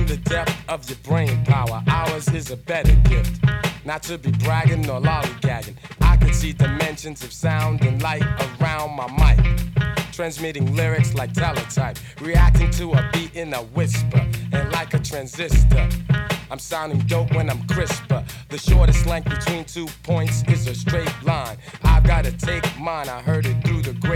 in the depth of your brain power. Ours is a better gift. Not to be bragging or lollygagging. I could see dimensions of sound and light around my mic. Transmitting lyrics like teletype. Reacting to a beat in a whisper. And like a transistor, I'm sounding dope when I'm crisper. The shortest length between 2 points is a straight line. I've gotta take mine, I heard it through the